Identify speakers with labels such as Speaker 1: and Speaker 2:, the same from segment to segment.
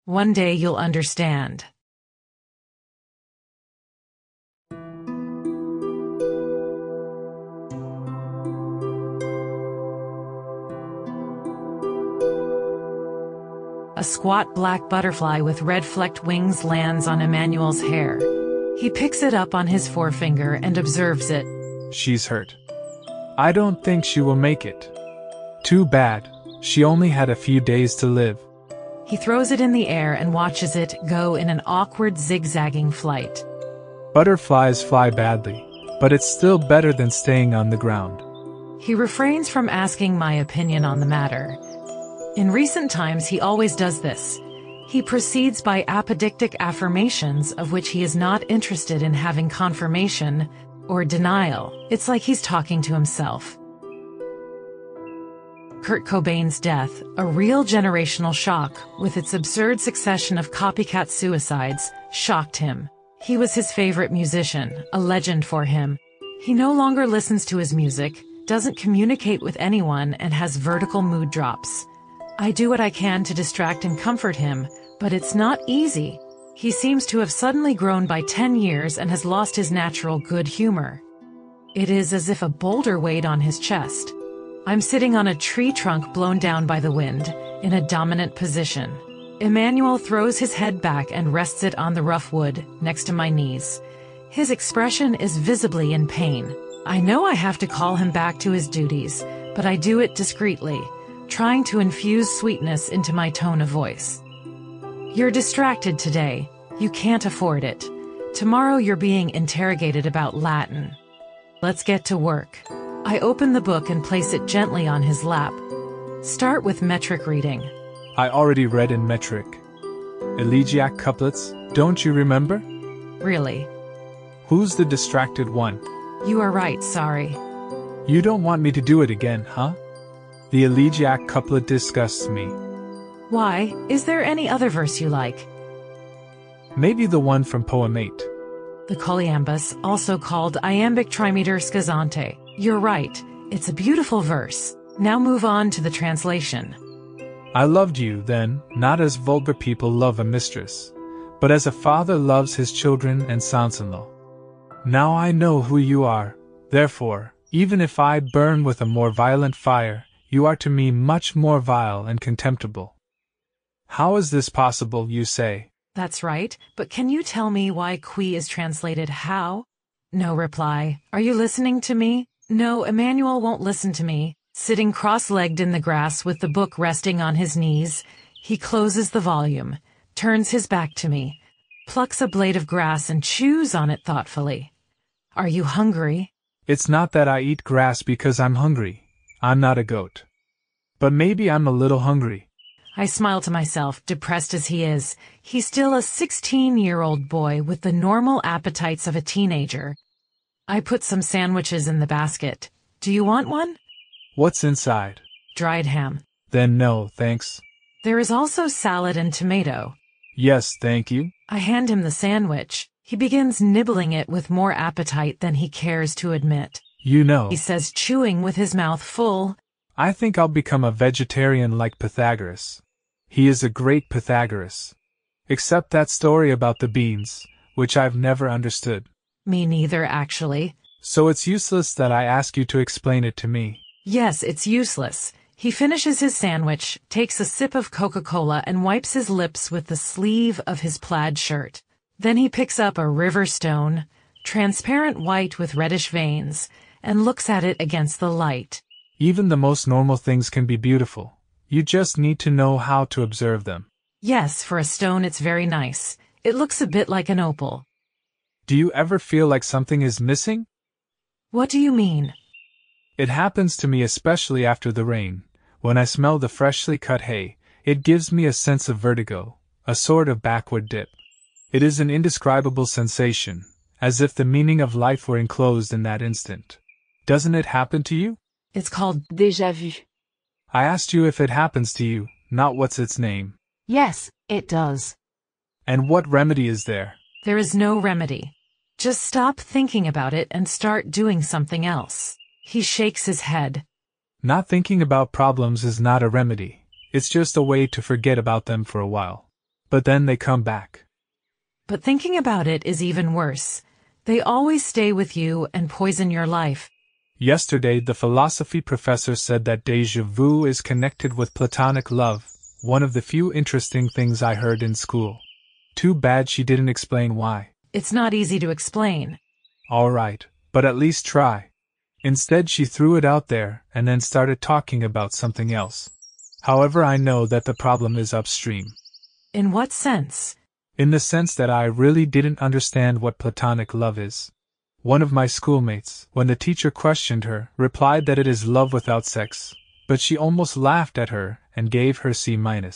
Speaker 1: One day you'll understand. A squat black butterfly with red flecked wings lands on Emmanuel's hair. He picks it up on his forefinger and observes it.
Speaker 2: She's hurt. I don't think she will make it. Too bad, she only had a few days to live.
Speaker 1: He throws it in the air and watches it go in an awkward zigzagging flight.
Speaker 2: Butterflies fly badly, but it's still better than staying on the ground.
Speaker 1: He refrains from asking my opinion on the matter. In recent times he always does this. He proceeds by apodictic affirmations of which he is not interested in having confirmation or denial. It's like he's talking to himself. Kurt Cobain's death, a real generational shock, with its absurd succession of copycat suicides, shocked him. He was his favorite musician, a legend for him. He no longer listens to his music, doesn't communicate with anyone, and has vertical mood drops. I do what I can to distract and comfort him, but it's not easy. He seems to have suddenly grown by 10 years and has lost his natural good humor. It is as if a boulder weighed on his chest. I'm sitting on a tree trunk blown down by the wind, in a dominant position. Emmanuel throws his head back and rests it on the rough wood, next to my knees. His expression is visibly in pain. I know I have to call him back to his duties, but I do it discreetly, trying to infuse sweetness into my tone of voice. You're distracted today. You can't afford it. Tomorrow you're being interrogated about Latin. Let's get to work. I open the book and place it gently on his lap. Start with metric reading.
Speaker 2: I already read in metric. Elegiac couplets, don't you remember?
Speaker 1: Really?
Speaker 2: Who's the distracted one?
Speaker 1: You are right, sorry.
Speaker 2: You don't want me to do it again, huh? The elegiac couplet disgusts me.
Speaker 1: Why? Is there any other verse you like?
Speaker 2: Maybe the one from Poem 8.
Speaker 1: The Coleambus, also called iambic trimeter scazante. You're right, it's a beautiful verse. Now move on to the translation.
Speaker 2: I loved you then, not as vulgar people love a mistress, but as a father loves his children and sons-in-law. Now I know who you are, therefore, even if I burn with a more violent fire, you are to me much more vile and contemptible. How is this possible, you say?
Speaker 1: That's right, but can you tell me why qui is translated how? No reply. Are you listening to me? No, Emmanuel won't listen to me. Sitting cross-legged in the grass with the book resting on his knees, he closes the volume, turns his back to me, plucks a blade of grass and chews on it thoughtfully. Are you hungry?
Speaker 2: It's not that I eat grass because I'm hungry. I'm not a goat. But maybe I'm a little hungry.
Speaker 1: I smile to myself, depressed as he is. He's still a 16-year-old boy with the normal appetites of a teenager. I put some sandwiches in the basket. Do you want one?
Speaker 2: What's inside?
Speaker 1: Dried ham.
Speaker 2: Then no, thanks.
Speaker 1: There is also salad and tomato.
Speaker 2: Yes, thank you.
Speaker 1: I hand him the sandwich. He begins nibbling it with more appetite than he cares to admit.
Speaker 2: You know,
Speaker 1: He says, chewing with his mouth full,
Speaker 2: I think I'll become a vegetarian like Pythagoras. He is a great Pythagoras. Except that story about the beans, which I've never understood.
Speaker 1: Me neither, actually.
Speaker 2: So it's useless that I ask you to explain it to me.
Speaker 1: Yes, it's useless. He finishes his sandwich, takes a sip of Coca-Cola and wipes his lips with the sleeve of his plaid shirt. Then he picks up a river stone, transparent white with reddish veins, and looks at it against the light.
Speaker 2: Even the most normal things can be beautiful. You just need to know how to observe them.
Speaker 1: Yes, for a stone it's very nice. It looks a bit like an opal.
Speaker 2: Do you ever feel like something is missing?
Speaker 1: What do you mean?
Speaker 2: It happens to me especially after the rain. When I smell the freshly cut hay, it gives me a sense of vertigo, a sort of backward dip. It is an indescribable sensation, as if the meaning of life were enclosed in that instant. Doesn't it happen to you?
Speaker 1: It's called déjà vu.
Speaker 2: I asked you if it happens to you, not what's its name.
Speaker 1: Yes, it does.
Speaker 2: And what remedy is there?
Speaker 1: There is no remedy. Just stop thinking about it and start doing something else. He shakes his head.
Speaker 2: Not thinking about problems is not a remedy. It's just a way to forget about them for a while. but then they come back.
Speaker 1: But thinking about it is even worse. They always stay with you and poison your life.
Speaker 2: Yesterday the philosophy professor said that déjà vu is connected with platonic love, one of the few interesting things I heard in school. Too bad she didn't explain why.
Speaker 1: It's not easy to explain.
Speaker 2: All right, but at least try. Instead she threw it out there and then started talking about something else. However, I know that the problem is upstream.
Speaker 1: In what sense?
Speaker 2: In the sense that I really didn't understand what platonic love is. One of my schoolmates, when the teacher questioned her, replied that it is love without sex, but she almost laughed at her and gave her C-.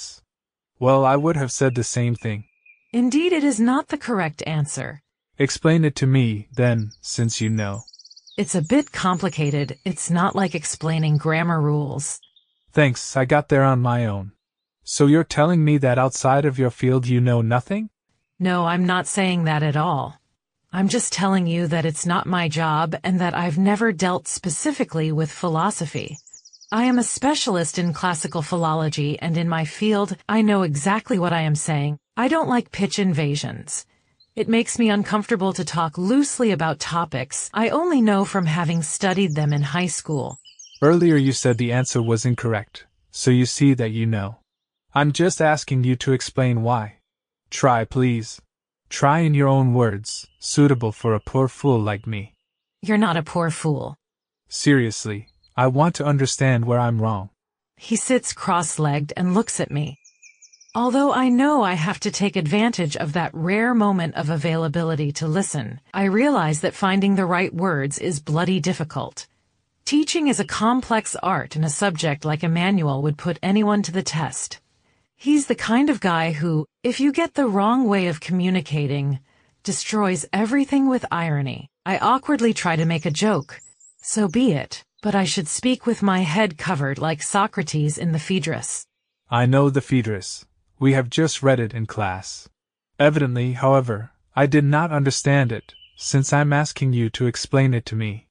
Speaker 2: Well, I would have said the same thing.
Speaker 1: Indeed, it is not the correct answer.
Speaker 2: Explain it to me, then, since you know.
Speaker 1: It's a bit complicated. It's not like explaining grammar rules.
Speaker 2: Thanks, I got there on my own. So you're telling me that outside of your field you know nothing?
Speaker 1: No, I'm not saying that at all. I'm just telling you that it's not my job and that I've never dealt specifically with philosophy. I am a specialist in classical philology, and in my field, I know exactly what I am saying. I don't like pitch invasions. It makes me uncomfortable to talk loosely about topics I only know from having studied them in high school.
Speaker 2: Earlier you said the answer was incorrect, so you see that you know. I'm just asking you to explain why. Try, please. Try in your own words, suitable for a poor fool like me.
Speaker 1: You're not a poor fool.
Speaker 2: Seriously, I want to understand where I'm wrong.
Speaker 1: He sits cross-legged and looks at me. Although I know I have to take advantage of that rare moment of availability to listen, I realize that finding the right words is bloody difficult. Teaching is a complex art, and a subject like Emmanuel would put anyone to the test. He's the kind of guy who, if you get the wrong way of communicating, destroys everything with irony. I awkwardly try to make a joke. So be it, but I should speak with my head covered like Socrates in the Phaedrus.
Speaker 2: I know the Phaedrus. We have just read it in class. Evidently, however, I did not understand it, since I'm asking you to explain it to me.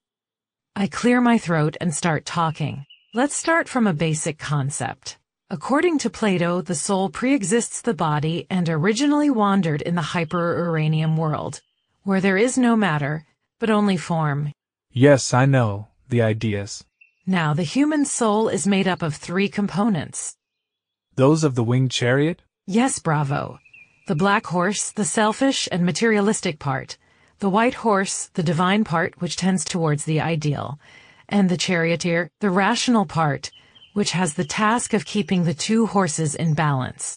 Speaker 1: I clear my throat and start talking. Let's start from a basic concept. According to Plato, the soul pre-exists the body and originally wandered in the hyper-Uranium world, where there is no matter, but only form.
Speaker 2: Yes, I know, the ideas.
Speaker 1: Now, the human soul is made up of 3 components.
Speaker 2: Those of the winged chariot?
Speaker 1: Yes, bravo. The black horse, the selfish and materialistic part. The white horse, the divine part, which tends towards the ideal. And the charioteer, the rational part, which has the task of keeping the 2 horses in balance.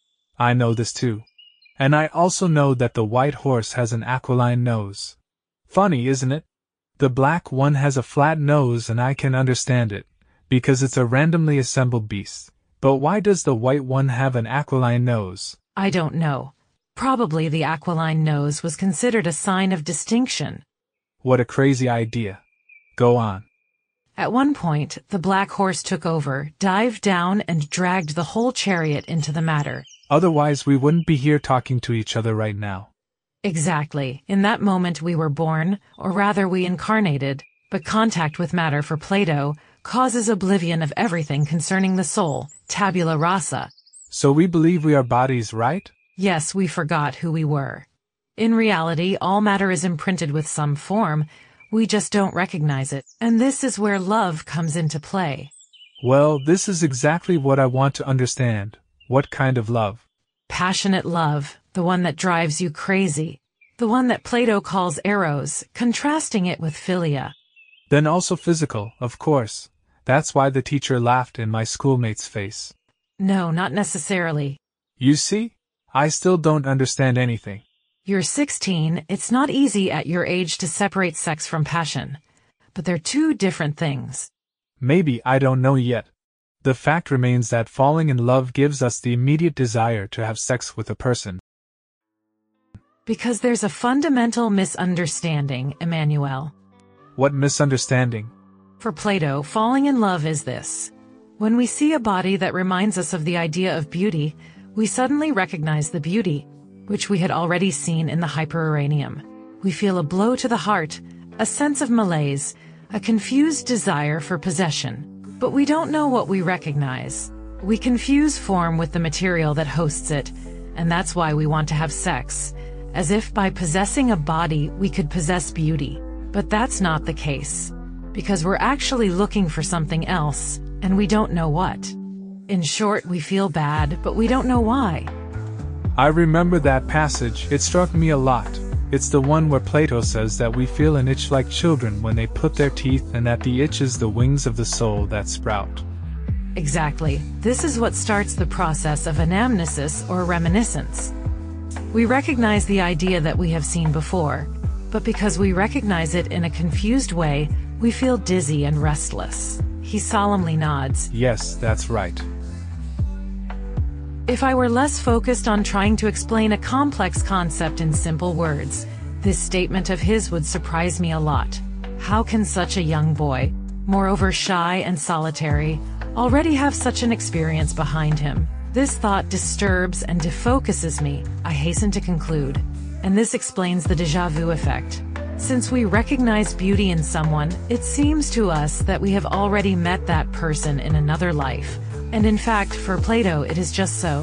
Speaker 2: I know this too. And I also know that the white horse has an aquiline nose. Funny, isn't it? The black one has a flat nose, and I can understand it, because it's a randomly assembled beast. But why does the white one have an aquiline nose?
Speaker 1: I don't know. Probably the aquiline nose was considered a sign of distinction.
Speaker 2: What a crazy idea. Go on.
Speaker 1: At one point, the black horse took over, dived down, and dragged the whole chariot into the matter.
Speaker 2: Otherwise we wouldn't be here talking to each other right now.
Speaker 1: Exactly. In that moment we were born, or rather we incarnated, but contact with matter for Plato causes oblivion of everything concerning the soul, tabula rasa.
Speaker 2: So we believe we are bodies, right?
Speaker 1: Yes, we forgot who we were. In reality, all matter is imprinted with some form, we just don't recognize it, and this is where love comes into play.
Speaker 2: Well, this is exactly what I want to understand. What kind of love?
Speaker 1: Passionate love, the one that drives you crazy. The one that Plato calls eros, contrasting it with philia.
Speaker 2: Then also physical, of course. That's why the teacher laughed in my schoolmate's face.
Speaker 1: No, not necessarily.
Speaker 2: You see? I still don't understand anything.
Speaker 1: You're 16, it's not easy at your age to separate sex from passion. But they're 2 different things.
Speaker 2: Maybe, I don't know yet. The fact remains that falling in love gives us the immediate desire to have sex with a person.
Speaker 1: Because there's a fundamental misunderstanding, Emmanuel.
Speaker 2: What misunderstanding?
Speaker 1: For Plato, falling in love is this. When we see a body that reminds us of the idea of beauty, we suddenly recognize the beauty, which we had already seen in the hyperuranium. We feel a blow to the heart, a sense of malaise, a confused desire for possession. But we don't know what we recognize. We confuse form with the material that hosts it, and that's why we want to have sex, as if by possessing a body we could possess beauty. But that's not the case, because we're actually looking for something else, and we don't know what. In short, we feel bad, but we don't know why.
Speaker 2: I remember that passage, it struck me a lot. It's the one where Plato says that we feel an itch like children when they put their teeth, and that the itch is the wings of the soul that sprout.
Speaker 1: Exactly. This is what starts the process of anamnesis or reminiscence. We recognize the idea that we have seen before, but because we recognize it in a confused way, we feel dizzy and restless. He solemnly nods.
Speaker 2: Yes, that's right.
Speaker 1: If I were less focused on trying to explain a complex concept in simple words, this statement of his would surprise me a lot. How can such a young boy, moreover shy and solitary, already have such an experience behind him? This thought disturbs and defocuses me, I hasten to conclude. And this explains the déjà vu effect. Since we recognize beauty in someone, it seems to us that we have already met that person in another life. And in fact, for Plato, it is just so.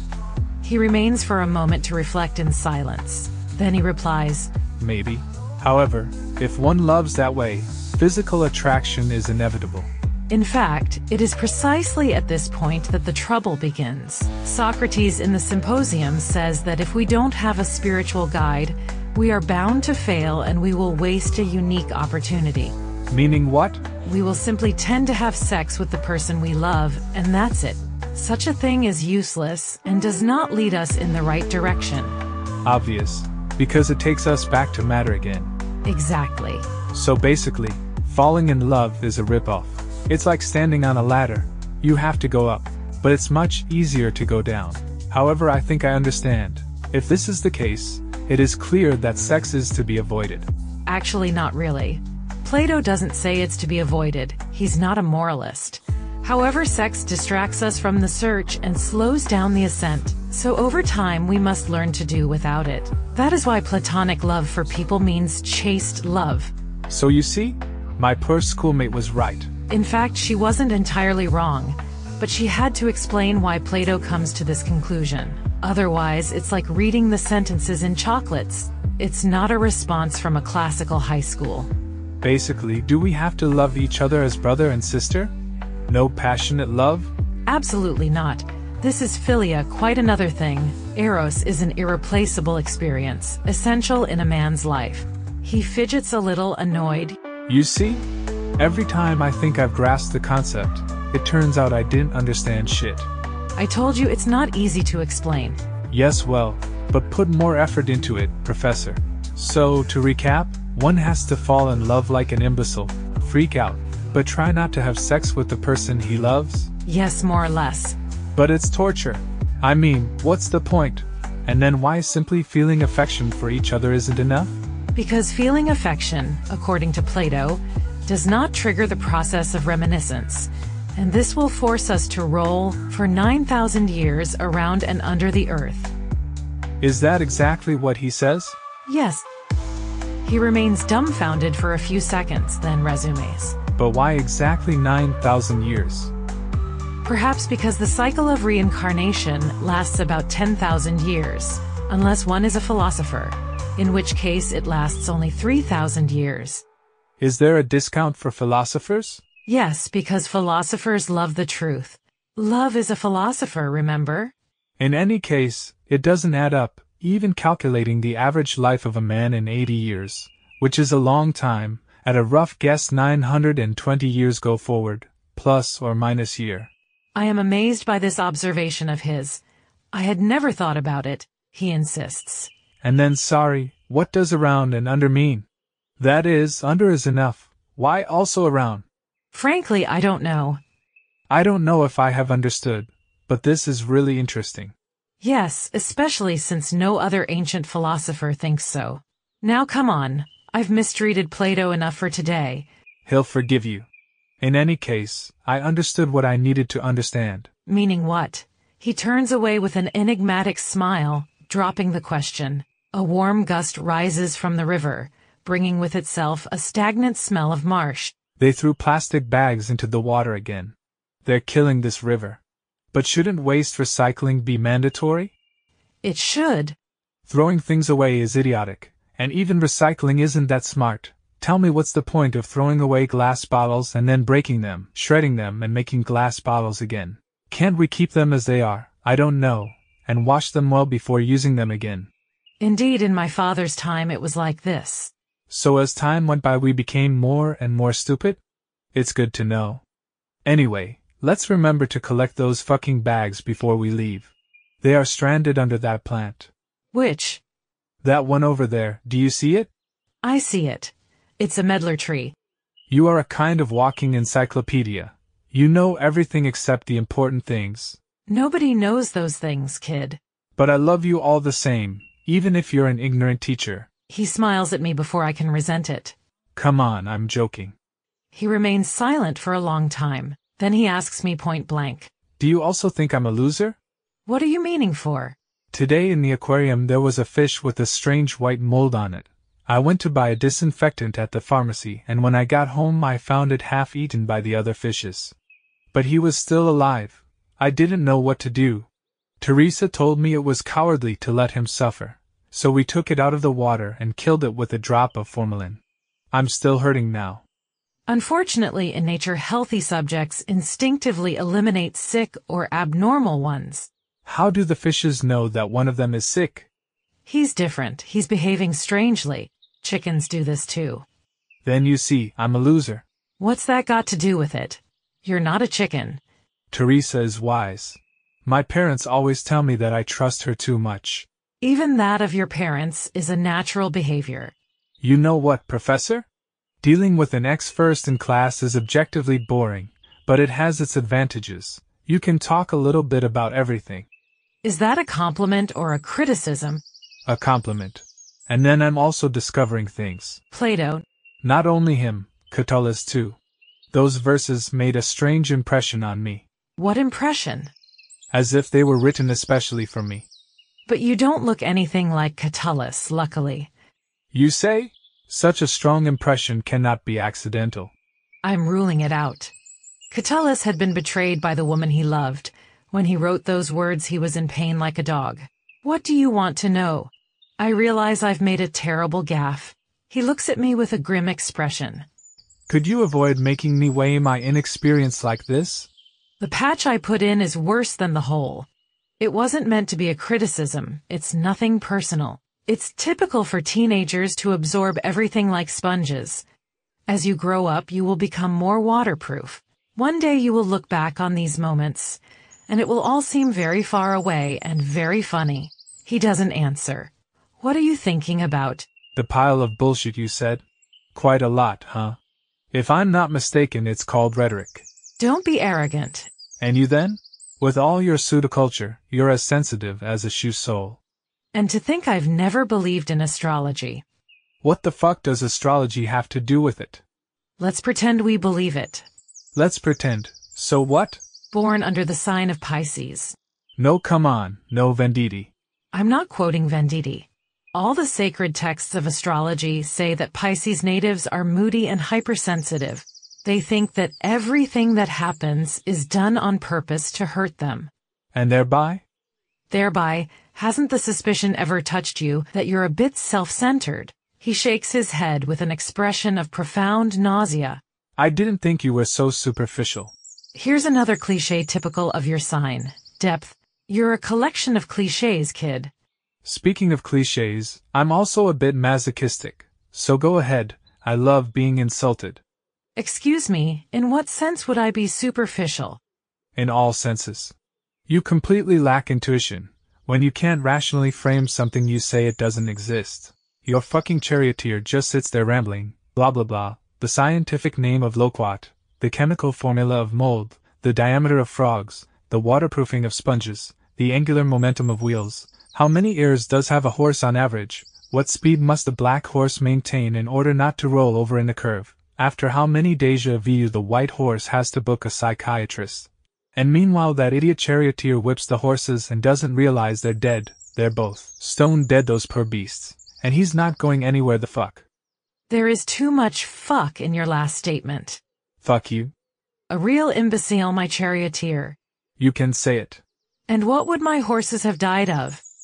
Speaker 1: He remains for a moment to reflect in silence. Then he replies,
Speaker 2: Maybe. However, if one loves that way, physical attraction is inevitable.
Speaker 1: In fact, it is precisely at this point that the trouble begins. Socrates in the Symposium says that if we don't have a spiritual guide, we are bound to fail and we will waste a unique opportunity.
Speaker 2: Meaning what?
Speaker 1: We will simply tend to have sex with the person we love, and that's it. Such a thing is useless and does not lead us in the right direction.
Speaker 2: Obvious. Because it takes us back to matter again.
Speaker 1: Exactly.
Speaker 2: So basically, falling in love is a ripoff. It's like standing on a ladder. You have to go up, but it's much easier to go down. However, I think I understand. If this is the case, it is clear that sex is to be avoided.
Speaker 1: Actually, not really. Plato doesn't say it's to be avoided. He's not a moralist. However, sex distracts us from the search and slows down the ascent, so over time we must learn to do without it. That is why platonic love for people means chaste love.
Speaker 2: So you see, my poor schoolmate was right.
Speaker 1: In fact, she wasn't entirely wrong, but she had to explain why Plato comes to this conclusion. Otherwise, it's like reading the sentences in chocolates. It's not a response from a classical high school.
Speaker 2: Basically, do we have to love each other as brother and sister? No passionate love?
Speaker 1: Absolutely not. This is philia, quite another thing. Eros is an irreplaceable experience, essential in a man's life. He fidgets a little, annoyed.
Speaker 2: You see? Every time I think I've grasped the concept, it turns out I didn't understand shit.
Speaker 1: I told you it's not easy to explain.
Speaker 2: Yes, well, but put more effort into it, Professor. So, to recap, one has to fall in love like an imbecile, freak out, but try not to have sex with the person he loves?
Speaker 1: Yes, more or less.
Speaker 2: But it's torture. I mean, what's the point? And then why simply feeling affection for each other isn't enough?
Speaker 1: Because feeling affection, according to Plato, does not trigger the process of reminiscence, and this will force us to roll for 9,000 years around and under the earth.
Speaker 2: Is that exactly what he says?
Speaker 1: Yes. He remains dumbfounded for a few seconds, then resumes.
Speaker 2: But why exactly 9,000 years?
Speaker 1: Perhaps because the cycle of reincarnation lasts about 10,000 years, unless one is a philosopher, in which case it lasts only 3,000 years.
Speaker 2: Is there a discount for philosophers?
Speaker 1: Yes, because philosophers love the truth. Love is a philosopher, remember?
Speaker 2: In any case, it doesn't add up, even calculating the average life of a man in 80 years, which is a long time, at a rough guess 920 years go forward, plus or minus year.
Speaker 1: I am amazed by this observation of his. I had never thought about it, he insists.
Speaker 2: And then sorry, what does around and under mean? That is, under is enough. Why also around?
Speaker 1: Frankly, I don't know.
Speaker 2: I don't know if I have understood, but this is really interesting.
Speaker 1: Yes, especially since no other ancient philosopher thinks so. Now come on, I've mistreated Plato enough for today.
Speaker 2: He'll forgive you. In any case, I understood what I needed to understand.
Speaker 1: Meaning what? He turns away with an enigmatic smile, dropping the question. A warm gust rises from the river, bringing with itself a stagnant smell of marsh.
Speaker 2: They threw plastic bags into the water again. They're killing this river. But shouldn't waste recycling be mandatory?
Speaker 1: It should.
Speaker 2: Throwing things away is idiotic, and even recycling isn't that smart. Tell me what's the point of throwing away glass bottles and then breaking them, shredding them and making glass bottles again? Can't we keep them as they are, I don't know, and wash them well before using them again?
Speaker 1: Indeed, in my father's time it was like this.
Speaker 2: So as time went by we became more and more stupid? It's good to know. Anyway, let's remember to collect those fucking bags before we leave. They are stranded under that plant.
Speaker 1: Which?
Speaker 2: That one over there, do you see it?
Speaker 1: I see it. It's a medlar tree.
Speaker 2: You are a kind of walking encyclopedia. You know everything except the important things.
Speaker 1: Nobody knows those things, kid.
Speaker 2: But I love you all the same, even if you're an ignorant teacher.
Speaker 1: He smiles at me before I can resent it.
Speaker 2: Come on, I'm joking.
Speaker 1: He remains silent for a long time. Then he asks me point blank.
Speaker 2: Do you also think I'm a loser?
Speaker 1: What are you meaning for?
Speaker 2: Today in the aquarium there was a fish with a strange white mold on it. I went to buy a disinfectant at the pharmacy, and when I got home I found it half eaten by the other fishes. But he was still alive. I didn't know what to do. Teresa told me it was cowardly to let him suffer, so we took it out of the water and killed it with a drop of formalin. I'm still hurting now.
Speaker 1: Unfortunately, in nature, healthy subjects instinctively eliminate sick or abnormal ones.
Speaker 2: How do the fishes know that one of them is sick?
Speaker 1: He's different. He's behaving strangely. Chickens do this too.
Speaker 2: Then you see, I'm a loser.
Speaker 1: What's that got to do with it? You're not a chicken.
Speaker 2: Teresa is wise. My parents always tell me that I trust her too much.
Speaker 1: Even that of your parents is a natural behavior.
Speaker 2: You know what, Professor? Dealing with an ex first in class is objectively boring, but it has its advantages. You can talk a little bit about everything.
Speaker 1: Is that a compliment or a criticism?
Speaker 2: A compliment. And then I'm also discovering things.
Speaker 1: Plato.
Speaker 2: Not only him, Catullus too. Those verses made a strange impression on me.
Speaker 1: What impression?
Speaker 2: As if they were written especially for me.
Speaker 1: But you don't look anything like Catullus, luckily.
Speaker 2: You say? Such a strong impression cannot be accidental.
Speaker 1: I'm ruling it out. Catullus had been betrayed by the woman he loved. When he wrote those words, he was in pain like a dog. What do you want to know? I realize I've made a terrible gaffe. He looks at me with a grim expression.
Speaker 2: Could you avoid making me weigh my inexperience like this?
Speaker 1: The patch I put in is worse than the hole. It wasn't meant to be a criticism. It's nothing personal. It's typical for teenagers to absorb everything like sponges. As you grow up, you will become more waterproof. One day you will look back on these moments, and it will all seem very far away and very funny. He doesn't answer. What are you thinking about?
Speaker 2: The pile of bullshit you said. Quite a lot, huh? If I'm not mistaken, it's called rhetoric.
Speaker 1: Don't be arrogant.
Speaker 2: And you then? With all your pseudoculture, you're as sensitive as a shoe sole.
Speaker 1: And to think I've never believed in astrology.
Speaker 2: What the fuck does astrology have to do with it?
Speaker 1: Let's pretend we believe it.
Speaker 2: Let's pretend. So what?
Speaker 1: Born under the sign of Pisces.
Speaker 2: No, come on, no Venditti.
Speaker 1: I'm not quoting Venditti. All the sacred texts of astrology say that Pisces natives are moody and hypersensitive. They think that everything that happens is done on purpose to hurt them.
Speaker 2: And thereby?
Speaker 1: Thereby, hasn't the suspicion ever touched you that you're a bit self-centered? He shakes his head with an expression of profound nausea.
Speaker 2: I didn't think you were so superficial.
Speaker 1: Here's another cliché typical of your sign. Depth. You're a collection of clichés, kid.
Speaker 2: Speaking of clichés, I'm also a bit masochistic. So go ahead, I love being insulted.
Speaker 1: Excuse me, in what sense would I be superficial?
Speaker 2: In all senses. You completely lack intuition. When you can't rationally frame something, you say it doesn't exist. Your fucking charioteer just sits there rambling, blah blah blah, the scientific name of loquat, the chemical formula of mold, the diameter of frogs, the waterproofing of sponges, the angular momentum of wheels. How many ears does have a horse on average? What speed must a black horse maintain in order not to roll over in a curve? After how many déjà vu the white horse has to book a psychiatrist? And meanwhile that idiot charioteer whips the horses and doesn't realize they're dead. They're both stone dead, those poor beasts. And he's not going anywhere, the fuck.
Speaker 1: There is too much fuck in your last statement.
Speaker 2: Fuck you.
Speaker 1: A real imbecile, my charioteer.
Speaker 2: You can say it.
Speaker 1: And what would my horses have died of?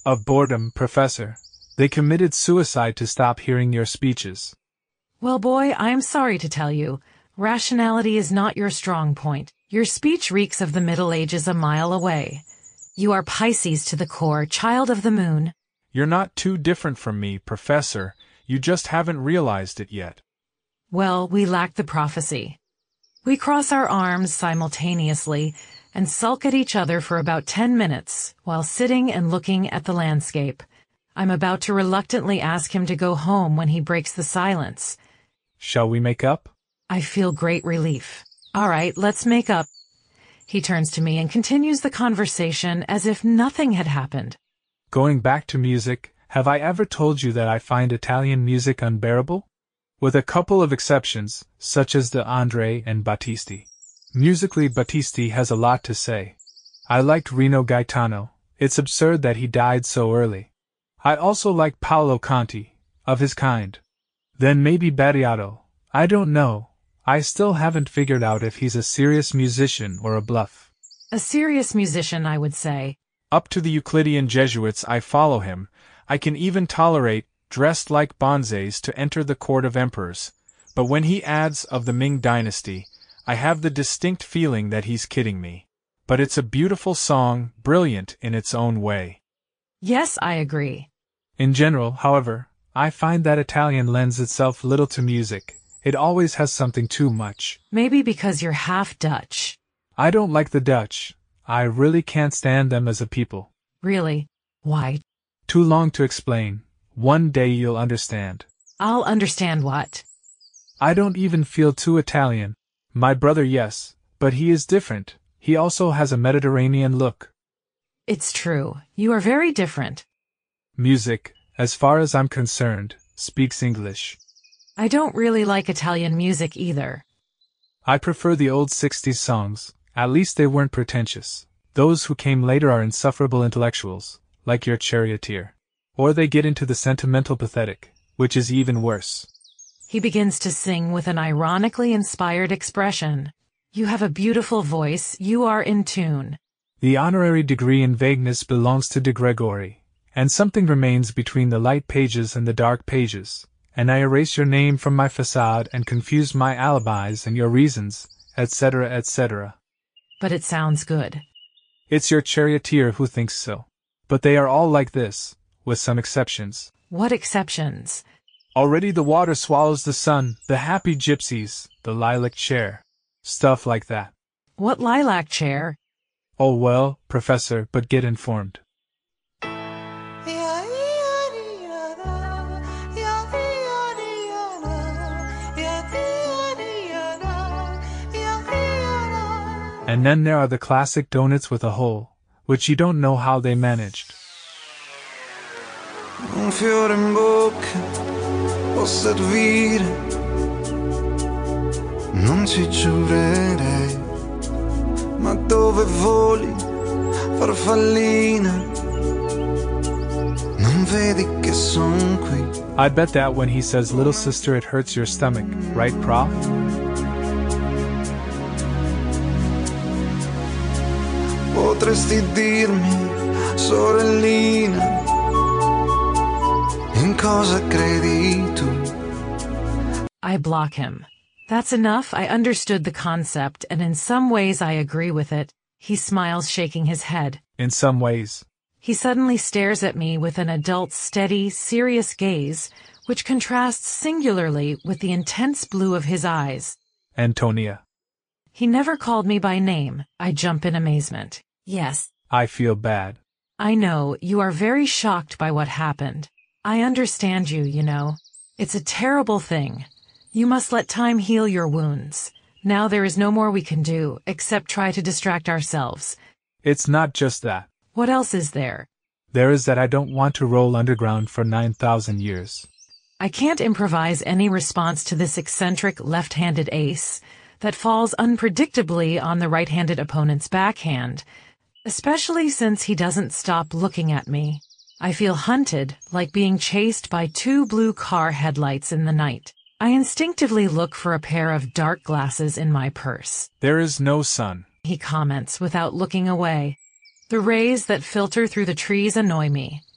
Speaker 2: Of boredom, Professor. They committed suicide to stop hearing your speeches.
Speaker 1: Well, boy, I'm sorry to tell you, rationality is not your strong point. Your speech reeks of the Middle Ages a mile away. You are Pisces to the core, child of the moon.
Speaker 2: You're not too different from me, Professor. You just haven't realized it yet.
Speaker 1: Well, we lack the prophecy. We cross our arms simultaneously and sulk at each other for about 10 minutes while sitting and looking at the landscape. I'm about to reluctantly ask him to go home when he breaks the silence.
Speaker 2: Shall we make up?
Speaker 1: I feel great relief. All right, let's make up. He turns to me and continues the conversation as if nothing had happened.
Speaker 2: Going back to music, have I ever told you that I find Italian music unbearable? With a couple of exceptions, such as the André and Battisti. Musically, Battisti has a lot to say. I liked Rino Gaetano. It's absurd that he died so early. I also like Paolo Conti, of his kind. Then maybe Battiato. I don't know. I still haven't figured out if he's a serious musician or a bluff.
Speaker 1: A serious musician, I would say.
Speaker 2: Up to the Euclidean Jesuits I follow him. I can even tolerate dressed like bonzes to enter the court of emperors. But when he adds of the Ming dynasty, I have the distinct feeling that he's kidding me. But it's a beautiful song, brilliant in its own way.
Speaker 1: Yes, I agree.
Speaker 2: In general, however, I find that Italian lends itself little to music. It always has something too much.
Speaker 1: Maybe because you're half Dutch.
Speaker 2: I don't like the Dutch. I really can't stand them as a people.
Speaker 1: Really? Why?
Speaker 2: Too long to explain. One day you'll understand.
Speaker 1: I'll understand what?
Speaker 2: I don't even feel too Italian. My brother, yes, but he is different. He also has a Mediterranean look.
Speaker 1: It's true. You are very different.
Speaker 2: Music, as far as I'm concerned, speaks English.
Speaker 1: I don't really like Italian music either.
Speaker 2: I prefer the old 60s songs. At least they weren't pretentious. Those who came later are insufferable intellectuals, like your charioteer. Or they get into the sentimental pathetic, which is even worse.
Speaker 1: He begins to sing with an ironically inspired expression. You have a beautiful voice, you are in tune.
Speaker 2: The honorary degree in vagueness belongs to de Gregori, and something remains between the light pages and the dark pages, and I erase your name from my facade and confuse my alibis and your reasons, etc., etc.
Speaker 1: But it sounds good.
Speaker 2: It's your charioteer who thinks so. But they are all like this, with some exceptions.
Speaker 1: What exceptions?
Speaker 2: Already the water swallows the sun, the happy gypsies, the lilac chair. Stuff like that.
Speaker 1: What lilac chair?
Speaker 2: Oh well, Professor, but get informed. And then there are the classic donuts with a hole, which you don't know how they managed.
Speaker 3: Un fiore in bocca può servire, non ci giurerei, ma dove voli, farfallina, non vedi che son qui.
Speaker 2: I bet that when he says little sister it hurts your stomach, right, Prof?
Speaker 3: Potresti dirmi, sorellina, in cosa credi tu?
Speaker 1: I block him. That's enough. I understood the concept, and in some ways I agree with it. He smiles, shaking his head.
Speaker 2: In some ways.
Speaker 1: He suddenly stares at me with an adult's steady, serious gaze, which contrasts singularly with the intense blue of his eyes.
Speaker 2: Antonia.
Speaker 1: He never called me by name. I jump in amazement. Yes.
Speaker 2: I feel bad.
Speaker 1: I know, you are very shocked by what happened. I understand you, you know. It's a terrible thing. You must let time heal your wounds. Now there is no more we can do, except try to distract ourselves.
Speaker 2: It's not just that.
Speaker 1: What else is there?
Speaker 2: There is that I don't want to roll underground for 9,000 years.
Speaker 1: I can't improvise any response to this eccentric left-handed ace that falls unpredictably on the right-handed opponent's backhand, especially since he doesn't stop looking at me. I feel hunted, like being chased by two blue car headlights in the night. I instinctively look for a pair of dark glasses in my purse.
Speaker 2: There is no sun,
Speaker 1: he comments without looking away. The rays that filter through the trees annoy me.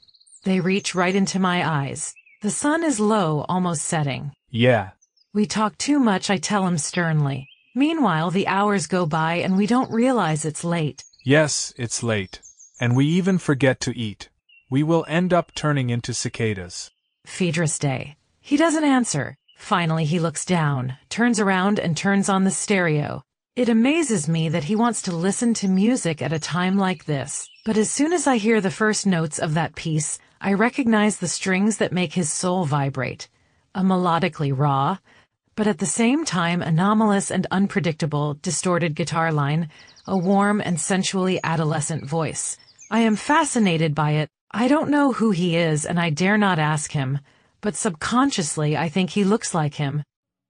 Speaker 1: They reach right into my eyes. The sun is low, almost setting.
Speaker 2: Yeah.
Speaker 1: We talk too much, I tell him sternly. Meanwhile, the hours go by and we don't realize it's late.
Speaker 2: Yes, it's late. And we even forget to eat. We will end up turning into cicadas.
Speaker 1: Phaedrus Day. He doesn't answer. Finally, he looks down, turns around and turns on the stereo. It amazes me that he wants to listen to music at a time like this. But as soon as I hear the first notes of that piece, I recognize the strings that make his soul vibrate. A melodically raw, but at the same time anomalous and unpredictable, distorted guitar line, a warm and sensually adolescent voice. I am fascinated by it. I don't know who he is and I dare not ask him, but subconsciously I think he looks like him.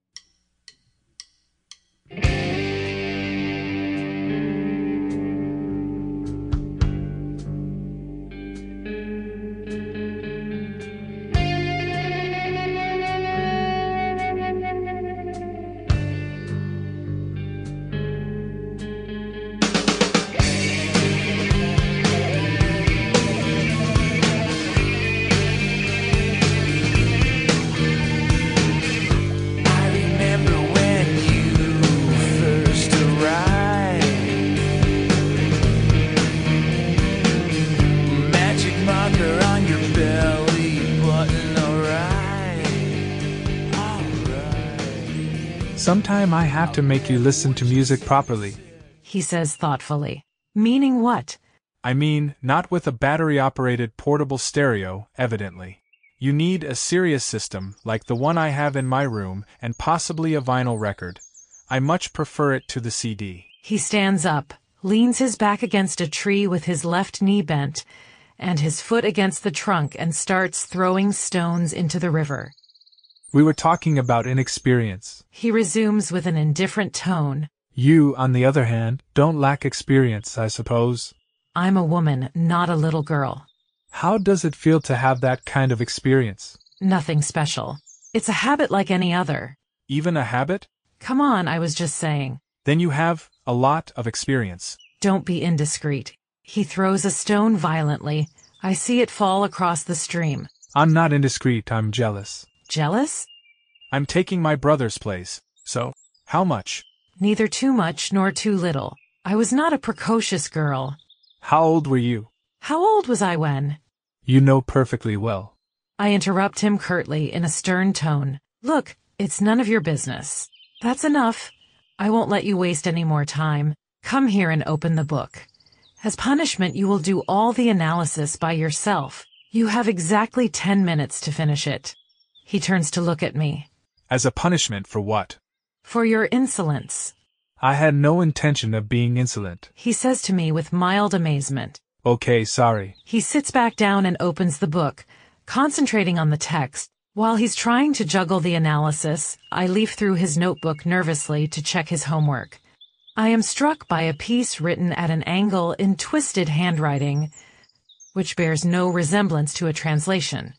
Speaker 2: Sometime I have to make you listen to music properly.
Speaker 1: He says thoughtfully. Meaning what?
Speaker 2: I mean, not with a battery-operated portable stereo, evidently. You need a serious system, like the one I have in my room, and possibly a vinyl record. I much prefer it to the CD.
Speaker 1: He stands up, leans his back against a tree with his left knee bent, and his foot against the trunk and starts throwing stones into the river.
Speaker 2: We were talking about inexperience.
Speaker 1: He resumes with an indifferent tone.
Speaker 2: You, on the other hand, don't lack experience, I suppose.
Speaker 1: I'm a woman, not a little girl.
Speaker 2: How does it feel to have that kind of experience?
Speaker 1: Nothing special. It's a habit like any other.
Speaker 2: Even a habit?
Speaker 1: Come on, I was just saying.
Speaker 2: Then you have a lot of experience.
Speaker 1: Don't be indiscreet. He throws a stone violently. I see it fall across the stream.
Speaker 2: I'm not indiscreet, I'm jealous.
Speaker 1: Jealous?
Speaker 2: I'm taking my brother's place, so, how much?
Speaker 1: Neither too much nor too little. I was not a precocious girl.
Speaker 2: How old were you?
Speaker 1: How old was I when?
Speaker 2: You know perfectly well.
Speaker 1: I interrupt him curtly in a stern tone. Look, it's none of your business. That's enough. I won't let you waste any more time. Come here and open the book. As punishment, you will do all the analysis by yourself. You have exactly 10 minutes to finish it. He turns to look at me.
Speaker 2: As a punishment for what?
Speaker 1: For your insolence.
Speaker 2: I had no intention of being insolent.
Speaker 1: He says to me with mild amazement.
Speaker 2: Okay, sorry.
Speaker 1: He sits back down and opens the book, concentrating on the text. While he's trying to juggle the analysis, I leaf through his notebook nervously to check his homework. I am struck by a piece written at an angle in twisted handwriting, which bears no resemblance to a translation.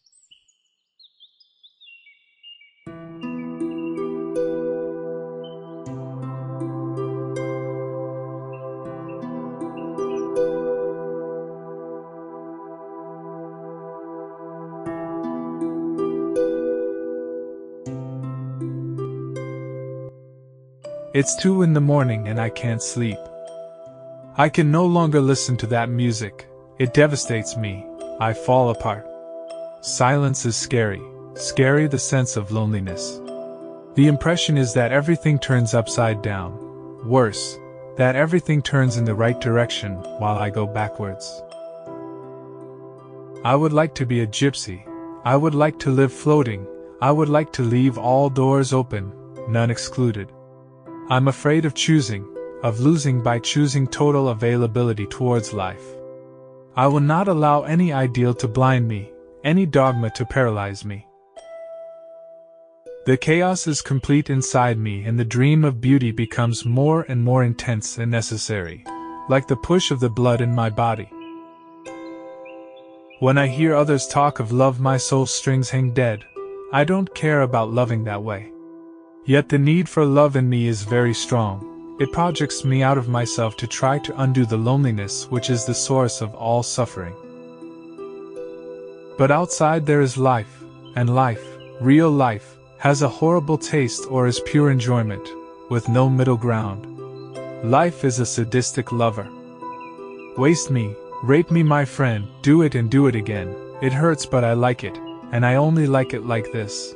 Speaker 2: It's 2 in the morning and I can't sleep. I can no longer listen to that music. It devastates me. I fall apart. Silence is scary. Scary the sense of loneliness. The impression is that everything turns upside down. Worse, that everything turns in the right direction while I go backwards. I would like to be a gypsy. I would like to live floating. I would like to leave all doors open, none excluded. I'm afraid of choosing, of losing by choosing total availability towards life. I will not allow any ideal to blind me, any dogma to paralyze me. The chaos is complete inside me and the dream of beauty becomes more and more intense and necessary, like the push of the blood in my body. When I hear others talk of love, my soul strings hang dead. I don't care about loving that way. Yet the need for love in me is very strong. It projects me out of myself to try to undo the loneliness which is the source of all suffering. But outside there is life, and life, real life, has a horrible taste or is pure enjoyment, with no middle ground. Life is a sadistic lover. Waste me, rape me my friend, do it and do it again. It hurts but I like it, and I only like it like this.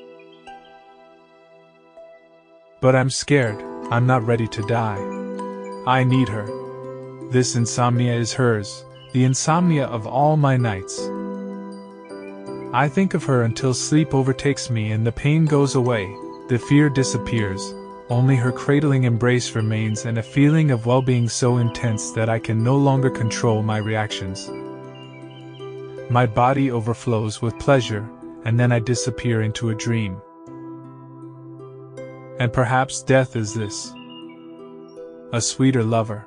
Speaker 2: But I'm scared, I'm not ready to die. I need her. This insomnia is hers, the insomnia of all my nights. I think of her until sleep overtakes me and the pain goes away, the fear disappears, only her cradling embrace remains and a feeling of well-being so intense that I can no longer control my reactions. My body overflows with pleasure, and then I disappear into a dream. And perhaps death is this. A sweeter lover.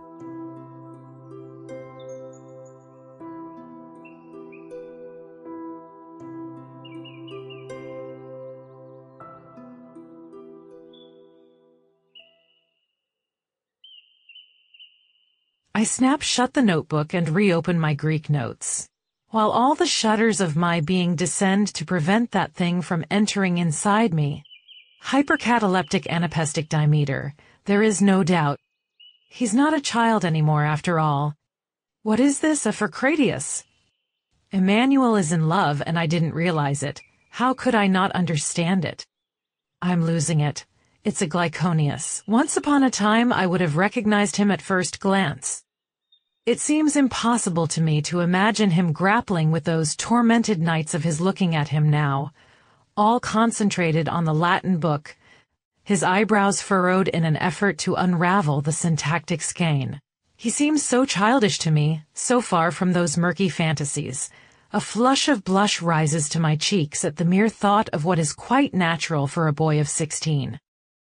Speaker 1: I snap shut the notebook and reopen my Greek notes. While all the shutters of my being descend to prevent that thing from entering inside me. Hypercataleptic anapestic Demeter, there is no doubt. He's not a child anymore after all. What is this, a Phocratius? Emmanuel is in love and I didn't realize it. How could I not understand it? I'm losing it. It's a Glyconius. Once upon a time I would have recognized him at first glance. It seems impossible to me to imagine him grappling with those tormented nights of his looking at him now, all concentrated on the Latin book, his eyebrows furrowed in an effort to unravel the syntactic skein. He seems so childish to me, so far from those murky fantasies. A flush of blush rises to my cheeks at the mere thought of what is quite natural for a boy of 16.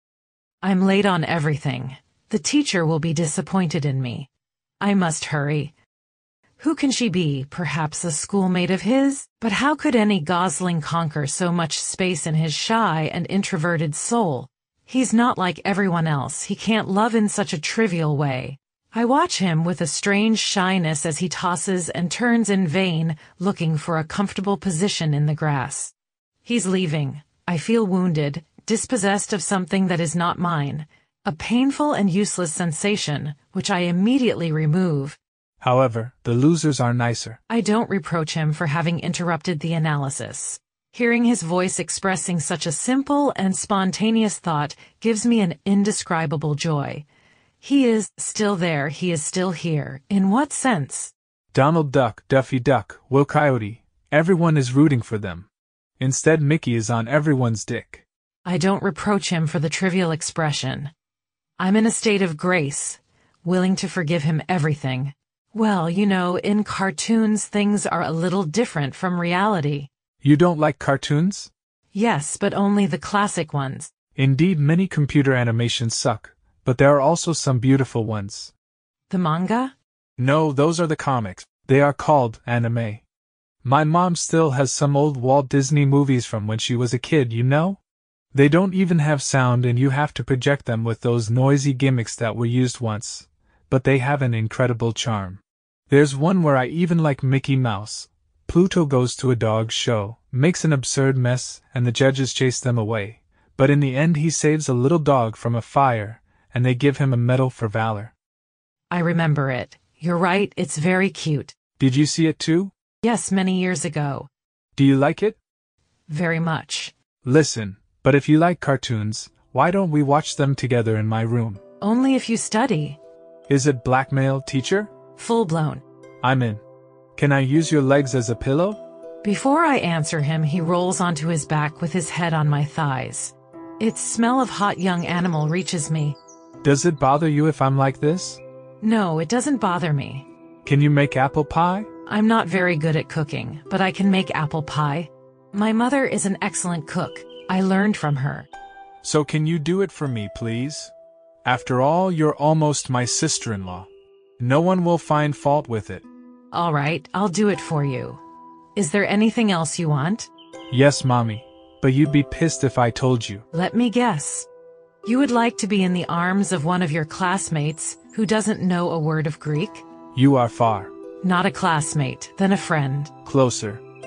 Speaker 1: I'm late on everything. The teacher will be disappointed in me. I must hurry. Who can she be? Perhaps a schoolmate of his? But how could any gosling conquer so much space in his shy and introverted soul? He's not like everyone else. He can't love in such a trivial way. I watch him with a strange shyness as he tosses and turns in vain, looking for a comfortable position in the grass. He's leaving. I feel wounded, dispossessed of something that is not mine. A painful and useless sensation, which I immediately remove.
Speaker 2: However, the losers are nicer.
Speaker 1: I don't reproach him for having interrupted the analysis. Hearing his voice expressing such a simple and spontaneous thought gives me an indescribable joy. He is still there, he is still here. In what sense?
Speaker 2: Donald Duck, Daffy Duck, Will Coyote, everyone is rooting for them. Instead, Mickey is on everyone's dick.
Speaker 1: I don't reproach him for the trivial expression. I'm in a state of grace, willing to forgive him everything. Well, you know, in cartoons things are a little different from reality.
Speaker 2: You don't like cartoons?
Speaker 1: Yes, but only the classic ones.
Speaker 2: Indeed, many computer animations suck, but there are also some beautiful ones.
Speaker 1: The manga?
Speaker 2: No, those are the comics. They are called anime. My mom still has some old Walt Disney movies from when she was a kid, you know? They don't even have sound and you have to project them with those noisy gimmicks that were used once, but they have an incredible charm. There's one where I even like Mickey Mouse. Pluto goes to a dog show, makes an absurd mess, and the judges chase them away, but in the end he saves a little dog from a fire, and they give him a medal for valor.
Speaker 1: I remember it. You're right, it's very cute.
Speaker 2: Did you see it too?
Speaker 1: Yes, many years ago.
Speaker 2: Do you like it?
Speaker 1: Very much.
Speaker 2: Listen. But if you like cartoons, why don't we watch them together in my room?
Speaker 1: Only if you study.
Speaker 2: Is it blackmail, teacher?
Speaker 1: Full-blown.
Speaker 2: I'm in. Can I use your legs as a pillow?
Speaker 1: Before I answer him, he rolls onto his back with his head on my thighs. Its smell of hot young animal reaches me.
Speaker 2: Does it bother you if I'm like this?
Speaker 1: No, it doesn't bother me.
Speaker 2: Can you make apple pie?
Speaker 1: I'm not very good at cooking, but I can make apple pie. My mother is an excellent cook. I learned from her.
Speaker 2: So can you do it for me, please? After all, you're almost my sister-in-law. No one will find fault with it.
Speaker 1: All right, I'll do it for you. Is there anything else you want?
Speaker 2: Yes, Mommy, but you'd be pissed if I told you.
Speaker 1: Let me guess. You would like to be in the arms of one of your classmates who doesn't know a word of Greek?
Speaker 2: You are far.
Speaker 1: Not a classmate, then a friend.
Speaker 2: Closer.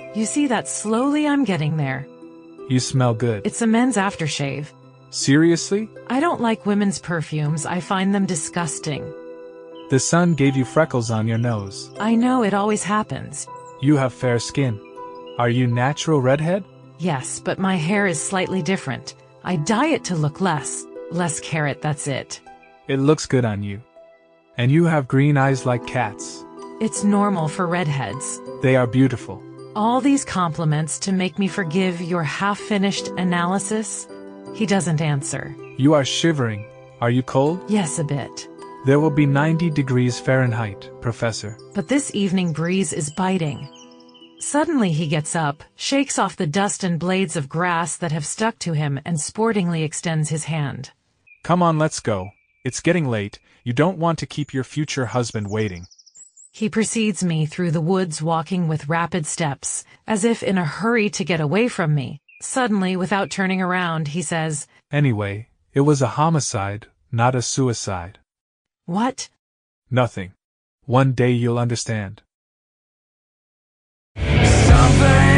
Speaker 1: You see that slowly I'm getting there.
Speaker 2: You smell good.
Speaker 1: It's a men's aftershave.
Speaker 2: Seriously?
Speaker 1: I don't like women's perfumes, I find them disgusting.
Speaker 2: The sun gave you freckles on your nose.
Speaker 1: I know it always happens.
Speaker 2: You have fair skin. Are you natural redhead?
Speaker 1: Yes, but my hair is slightly different. I dye it to look less carrot, that's it.
Speaker 2: It looks good on you. And you have green eyes like cats.
Speaker 1: It's normal for redheads.
Speaker 2: They are beautiful.
Speaker 1: All these compliments to make me forgive your half-finished analysis? He doesn't answer.
Speaker 2: You are shivering. Are you cold?
Speaker 1: Yes, a bit.
Speaker 2: There will be 90 degrees Fahrenheit, Professor.
Speaker 1: But this evening breeze is biting. Suddenly he gets up, shakes off the dust and blades of grass that have stuck to him and sportingly extends his hand.
Speaker 2: Come on, let's go. It's getting late. You don't want to keep your future husband waiting.
Speaker 1: He precedes me through the woods, walking with rapid steps, as if in a hurry to get away from me. Suddenly, without turning around, he says,
Speaker 2: Anyway, it was a homicide, not a suicide.
Speaker 1: What?
Speaker 2: Nothing. One day you'll understand.
Speaker 3: Something